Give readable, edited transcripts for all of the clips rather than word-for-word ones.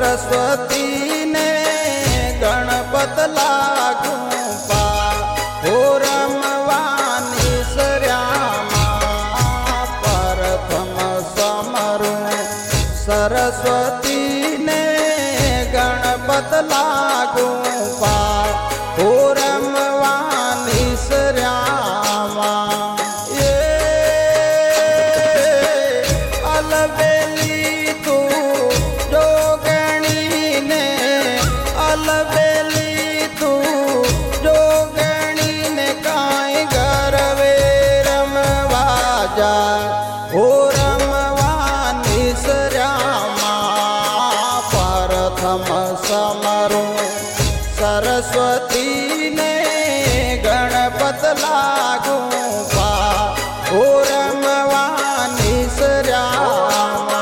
सरस्वती ने गणपत लागू पा हो रमवानी सर्यामा प्रथम समरू सरस्वती ने गणपत लागू पा हो रमवानी सर्यामा अलबेली तू जोगणी ने अलबेली तू जोगणी ने काई गरवे रमवाजा हो रमवानी सर्यामा प्रथम समरू सरस्वती ने गणपत लागू पा हो रमवानी सर्यामा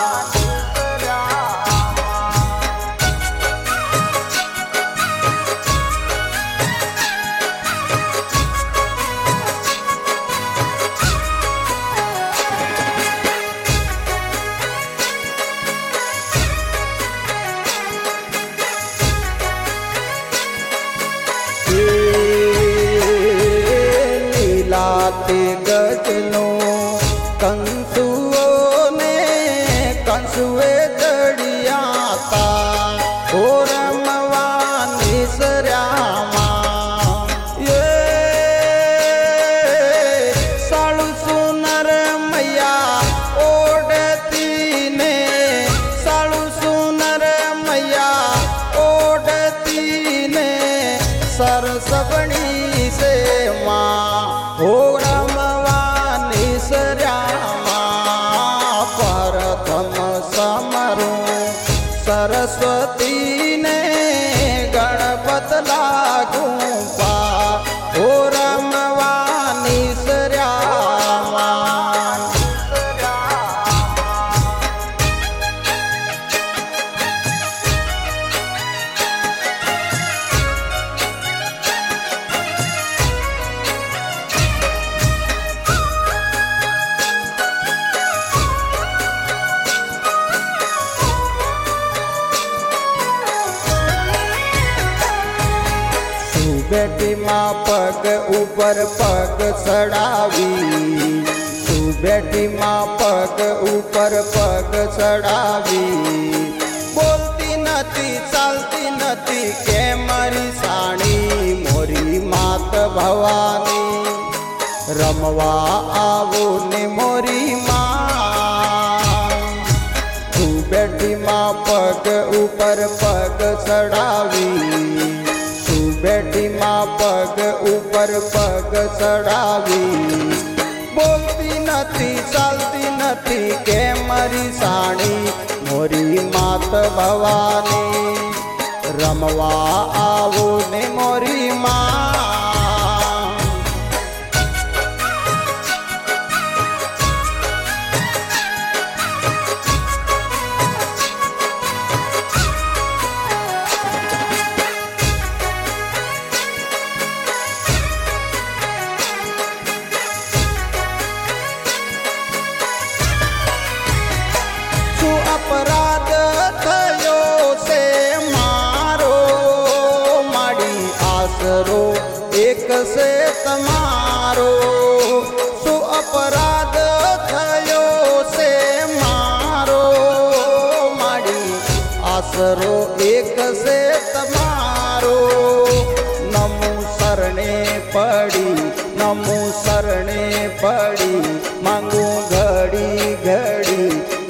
लीलाते गजनो कंसुओ ने कंसुए दड़ियाता हो रमवानी सर्यामा ये साळु सुनर मैया ओढ़ती ने साळु सुनर मैया ओढ़ती ने सरसवणी से माँ हो रमवानी सर्यामा प्रथम समरू सरस्वती ने गणपत लागू पा हो रमवानी सर्यामा बेटी माँ पग ऊपर पग चढ़ावी तू बेटी माँ पग ऊपर पग चढ़ावी बोलती नती चालती नती के मारी साणी मोरी मात भवानी रमवा आवो ने मोरी माँ तू बेटी माँ पग ऊपर पग चढ़ावी बेटी माँ पग ऊपर पग चढ़ावी बोलती नती चालती नती के मरी साणी मोरी मात भवानी रमवा आवो ने मोरी माँ अपराध थयो से मारो माड़ी आसरो एक से तमारो सो अपराध थयो से मारो माड़ी आसरो एक से तमारो नमो शरणे पड़ी मांगू घड़ी घड़ी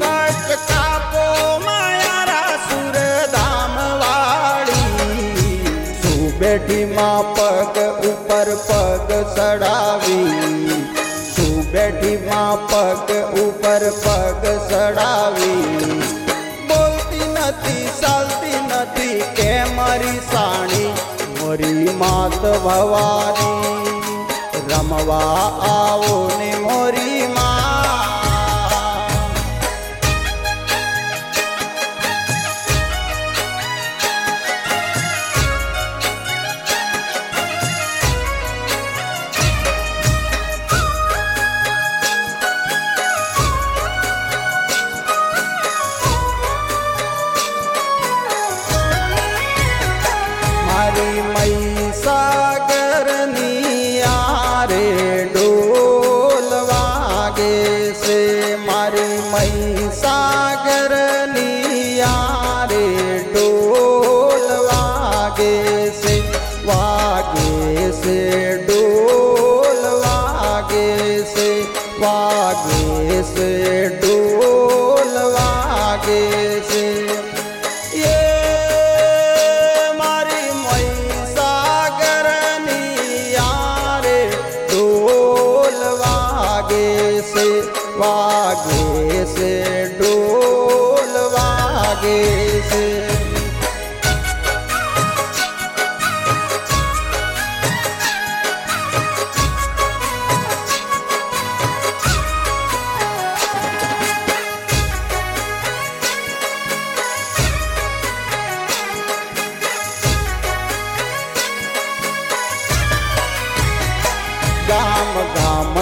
बेटी माँ पग ऊपर पग चढ़ावी तू बेटी माँ पग ऊपर पग चढ़ावी बोलती नती चालती नती के मारी साणी मोरी मात भवानी रमवा आओ ने मोरी माँ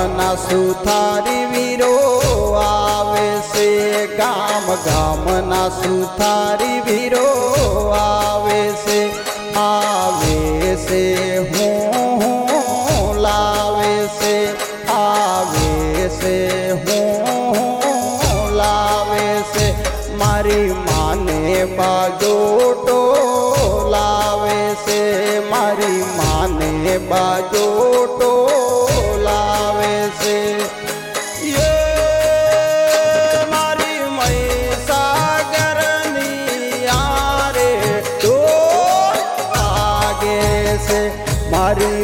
ગામના સુથારી વીરો આવે છે, ગામના સુથારી વીરો આવે છે, આવે છે હું લાવે છે, આવે છે હું લાવે છે, મારી માને બાજોટો લાવે છે, મારી માને બાજોટો લાવે છે. મારી મહીસાગરની આરે ઢોલ વાગે છે, મારી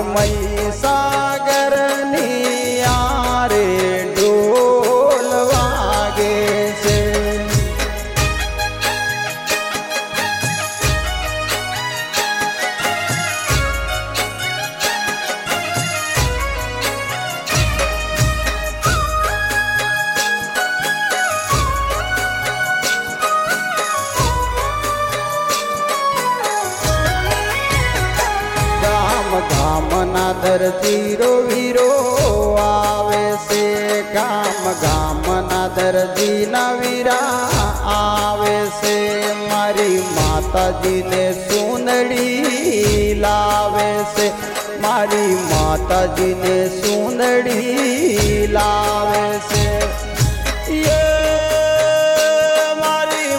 મહીસાગરની આરે ઢોલ વાગે છે. ગામના દરજીરો વીરો આવે છે, ગામના દરજીના વીરા આવે છે, મારી માતાજીને સુંદડી લાવે છે, મારી માતાજીને સુંદડી લાવે છે. મારી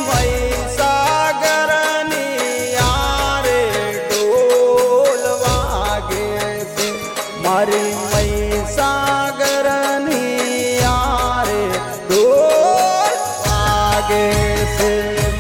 મહીસાગરની આરે ઢોલ વાગે છે, મારી મહીસાગરની આરે ઢોલ વાગે છે.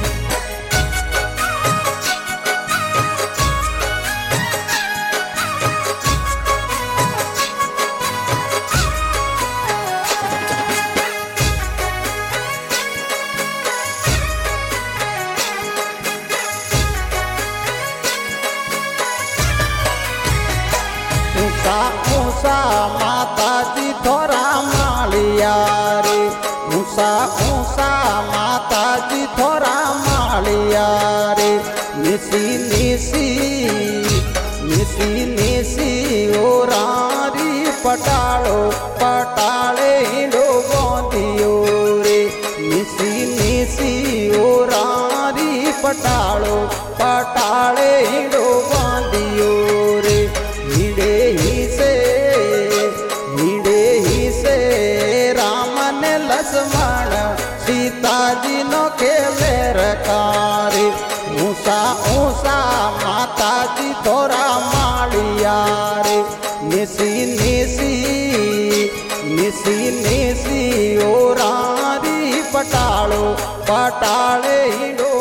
ઊંસા માતાજી થોરા માળિયા રે, ઊંસા માતાજી થોરા માળિયા રે, નિસી ઓરારી પટાળે ઈંડો બાંધ્યો રે, નિસી ઓરારી પટાળે ઈંડો બાંધ્યો રે. લક્ષ્મણ સીતાજીનો ખેલેર કારે, ઊંસા માતાજી થોરા માળિયા રે, નિસી ઓરારી પટાળે ઈંડો